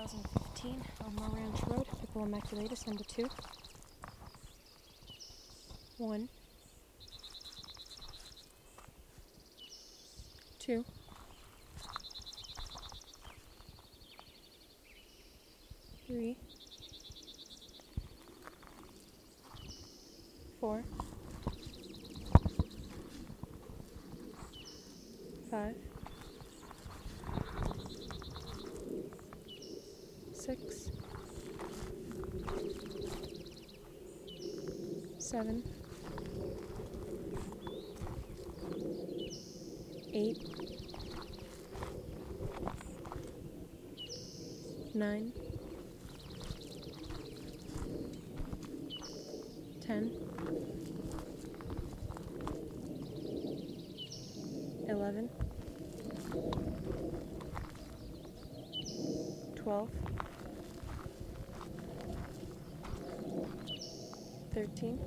2015 Elmore Ranch Road, Piccola Maculatus, number 2. 1, 2, 3, 4, 5, 6, 7, 8, 9, 10, 11, 12, 13,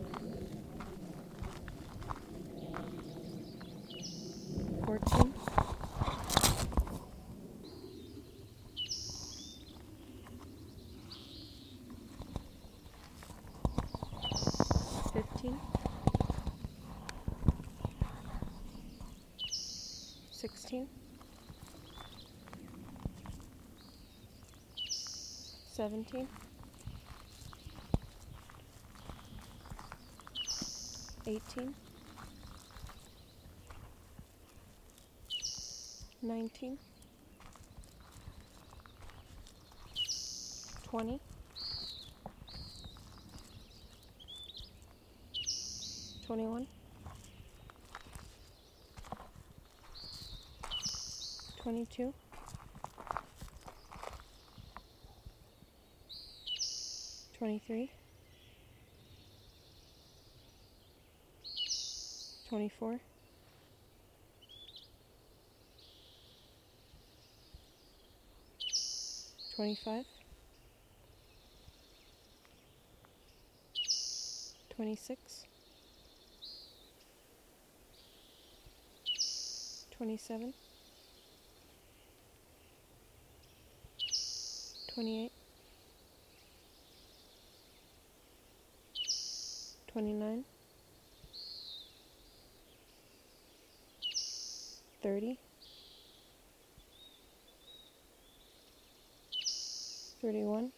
14, 15, 16, 17, 18, 19, 20, 21, 22, 23, 24, 25, 26, 27, 28, 29, 30, 31,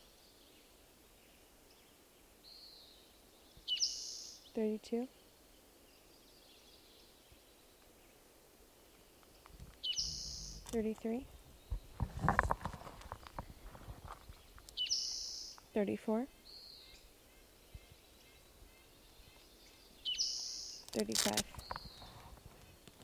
32, 33, 34, 35.